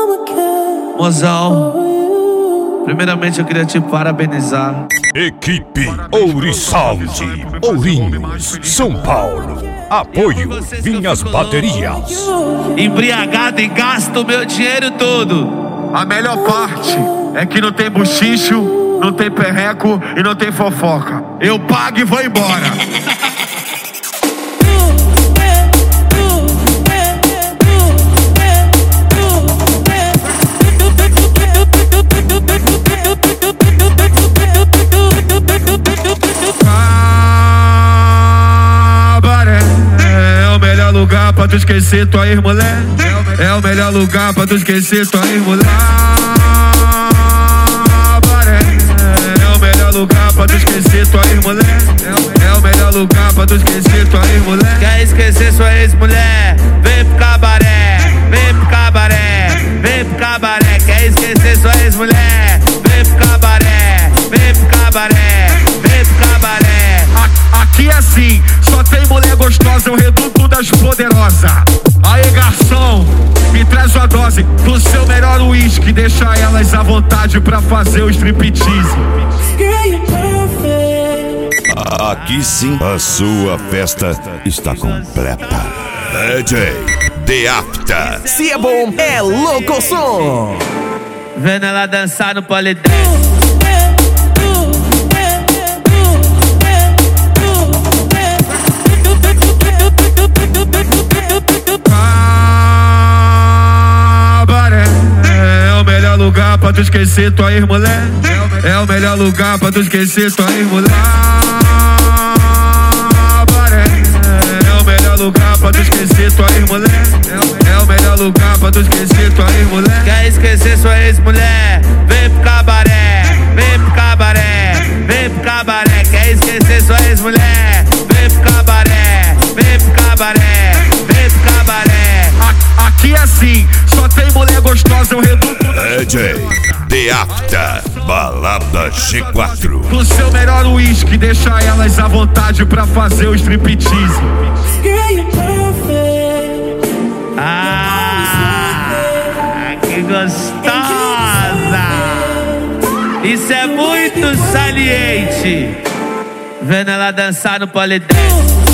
Mozão, primeiramente eu queria te parabenizar. Equipe Ouriçalde, Ourinhos, São Paulo. Apoio Vinhas Baterias. Embriagado e gasto meu dinheiro todo. A melhor parte é que não tem buchicho, não tem perreco e não tem fofoca. Eu pago e vou embora. Lugar pra tu esquecer tua ex-mulher. É o melhor lugar pra tu esquecer tua ex-mulher. É o melhor lugar pra tu esquecer tua ex-mulher. É o melhor lugar pra tu esquecer tua ex-mulher. Quer esquecer sua ex-mulher? Vem pro cabaré, vem pro cabaré, vem pro cabaré. Quer esquecer sua ex-mulher? Vem pro cabaré, vem pro cabaré, vem pro cabaré. Aqui é assim, só tem mulher gostosa, é o reduto das poderosas. Aê, garçom, me traz uma dose do seu melhor uísque. Deixa elas à vontade pra fazer o striptease. Aqui sim, a sua festa está completa. DJ The After. Se é bom, é louco som. Vendo ela dançar no polidense. Lugar pra tu esquecer tua ex-mulher. É o melhor lugar pra tu esquecer tua ex-mulher. É o melhor lugar pra tu esquecer tua ex-mulher. É o melhor lugar pra tu esquecer tua ex-mulher. Quer esquecer sua ex-mulher? Vem pro cabaré, vem pro cabaré, vem pro cabaré. Quer esquecer sua ex-mulher? Vem pro cabaré, vem pro cabaré, vem pro cabaré. Aqui é assim, só tem mulher gostosa, eu reduto. DJ The After, balada G4. Do seu melhor uísque, deixa elas à vontade pra fazer o striptease. Que gostosa! Isso é muito saliente. Vendo ela dançar no polidense.